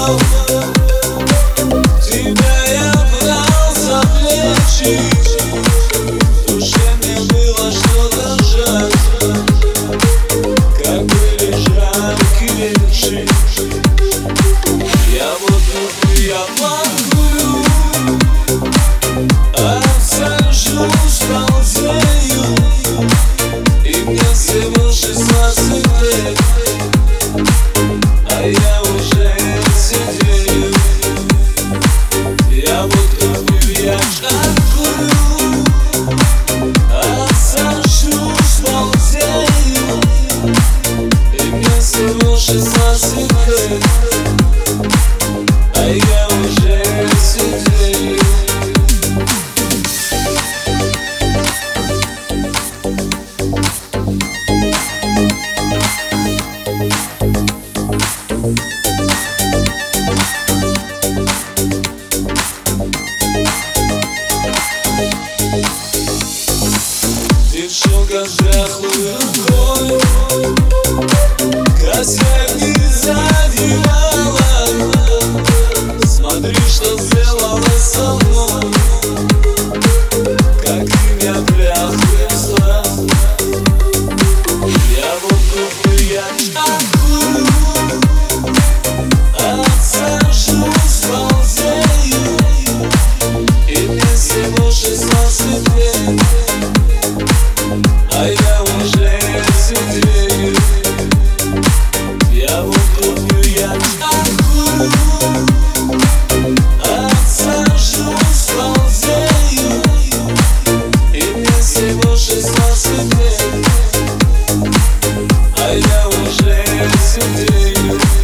Тебя я брал за плечи, в душе мне было что-то жаль, как были жаркие ночи. Я вот люблю, я могу, отсажусь, ползею, и мне всего 16 лет, а я уже сидею. Я вот люблю, я жаркую, отсажусь, ползею, и мне всего 16 лет, а я уже сидею. Девчонка дряхлой рукой косяк не задевала. Смотри, что сделала со мной, как имя пряхлесла. Я вот куплю, я жаркую, отсажусь, ползею, и мне всего 16 лет, а я уже сидею. Я вот люблю, я жаркую, отсажусь, ползею, и мне всего 16 лет, а я уже сидею.